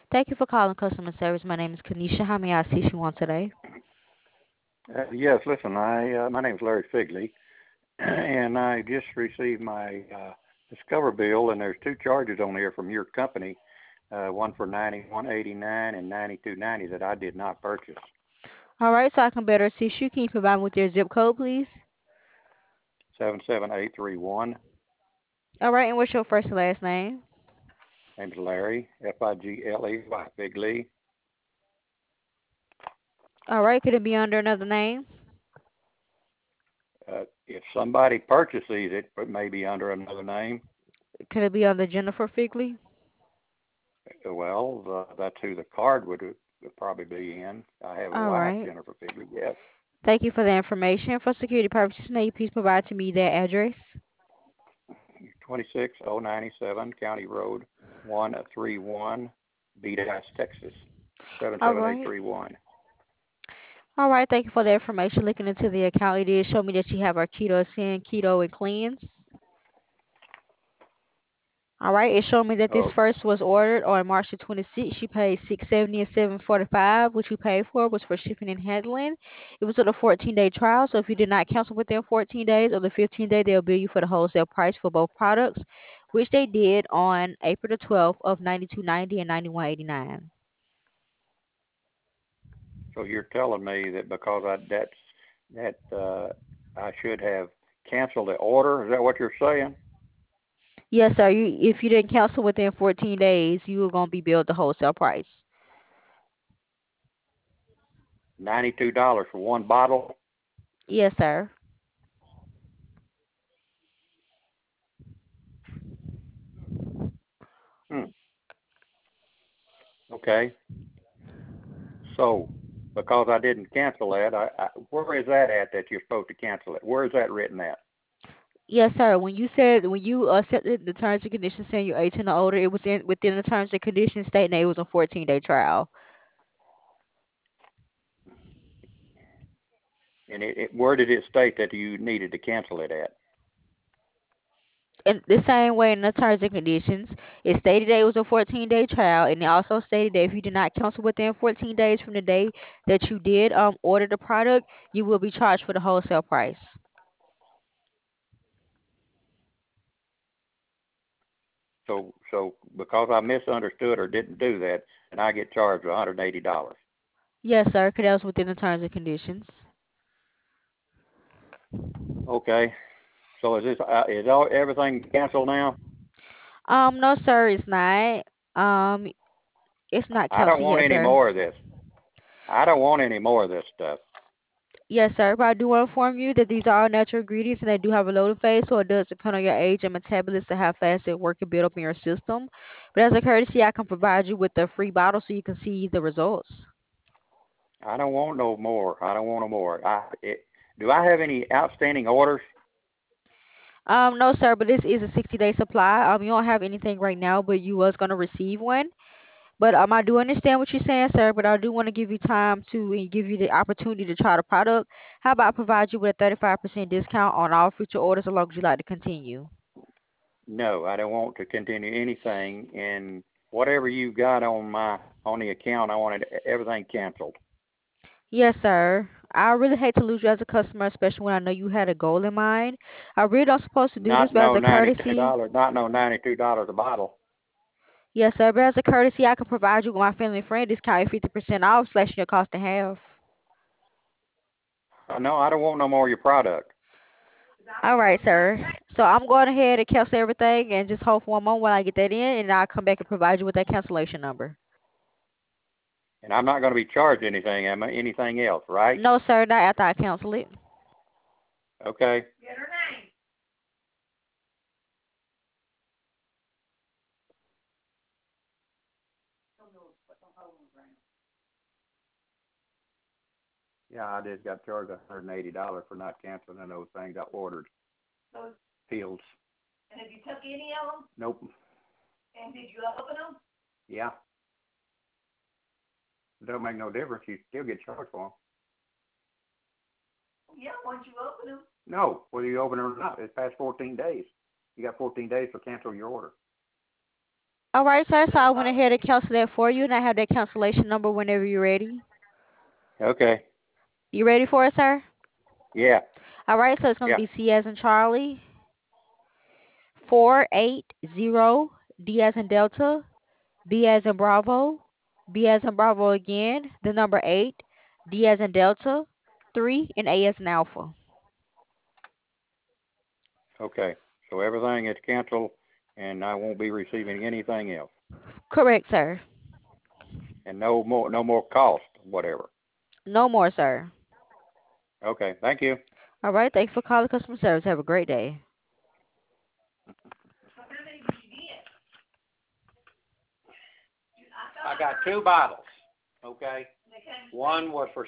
Thank you for calling customer service. My name is Kanisha. How may I assist you on today? Yes, listen, my name's Larry Figley, and I just received my Discover bill, and there's two charges on here from your company, one for 91.89 and 92.90 that I did not purchase. All right, so I can better assist you. Can you provide me with your zip code, please? 77831. All right, and what's your first and last name? Name's Larry Figley Figley. All right, could it be under another name? If somebody purchases it, it may be under another name. Could it be under Jennifer Figley? Well, that's who the card would probably be in. I have a All wife, right. Jennifer Figley. Yes. Thank you for the information. For security purposes, may you please provide to me that address? 26097 County Road 131, Bedas, Texas All right. 77831. All right, thank you for the information. Looking into the account, it did show me that you have our Keto Ascend, Keto and Cleanse. All right, it showed me that this Oh, first was ordered on March the 26th. You paid $670 and $745. What you paid for was for shipping and handling. It was on a 14-day trial, so if you did not cancel within 14 days or the 15th day, they'll bill you for the wholesale price for both products, which they did on April the 12th of 92.90 and 91.89. so you're telling me that because that I should have canceled the order? Is that what you're saying? Yes, sir. If you didn't cancel within 14 days, you were going to be billed the wholesale price. $92 for one bottle? Yes, sir. Hmm. Okay. So because I didn't cancel that, where is that at that you're supposed to cancel it? Where is that written at? Yes, sir. When you accepted the terms and conditions saying you're 18 or older, it was within the terms and conditions stating that it was a 14-day trial. And where did it state that you needed to cancel it at? In the same way in the terms and conditions, it stated that it was a 14-day trial, and it also stated that if you did not cancel within 14 days from the day that you did order the product, you will be charged for the wholesale price. So because I misunderstood or didn't do that, and I get charged $180. Yes, sir. 'Cause that was within the terms and conditions. Okay. So is all everything canceled now? No, sir, it's not. Um, it's not I don't canceled want yet, any sir. more of this. I don't want any more of this stuff. Yes, sir. But I do want to inform you that these are all natural ingredients and they do have a loading phase, so it does depend on your age and metabolism to how fast they work and build up in your system. But as a courtesy, I can provide you with a free bottle so you can see the results. I don't want no more. I don't want no more. Do I have any outstanding orders? No, sir, but this is a 60-day supply. You don't have anything right now, but you was gonna receive one. But I do understand what you're saying, sir. But I do want to give you time to and give you the opportunity to try the product. How about I provide you with a 35% discount on all future orders, as long as you like to continue? No, I don't want to continue anything. And whatever you got on the account, I wanted everything canceled. Yes, sir. I really hate to lose you as a customer, especially when I know you had a goal in mind. I really don't supposed to do this, Not but as no a courtesy, $92. Not no $92 a bottle. yes, sir. But as a courtesy, I can provide you with my family and friend discount, 50% off, slashing your cost in half. No, I don't want no more of your product. All right, sir. So I'm going ahead and cancel everything and just hold for one moment while I get that in, and I'll come back and provide you with that cancellation number. And I'm not going to be charged anything, anything else, right? No, sir, not after I cancel it. Okay. Yeah, I just got charged $180 for not canceling those things I ordered. Fields. And have you took any of them? Nope. And did you open them? Yeah. It don't make no difference. You still get charged for them. Yeah, once you open them. No, whether you open it or not, it's past 14 days. You got 14 days to cancel your order. All right, sir. So I went ahead and canceled that for you, and I have that cancellation number whenever you're ready. Okay. You ready for it, sir? Yeah. All right. So it's going to Yeah. be C as in Charlie, 480, D as in Delta, B as in Bravo, B as in Bravo again, the number 8, D as in Delta, 3, and A as in Alpha. Okay. So everything is canceled, and I won't be receiving anything else, Correct, sir. and no more cost, whatever. No more, sir. Okay. Thank you. All right. Thanks for calling customer service. Have a great day. So how many did you get? I got 2 bottles. Okay. They came One was for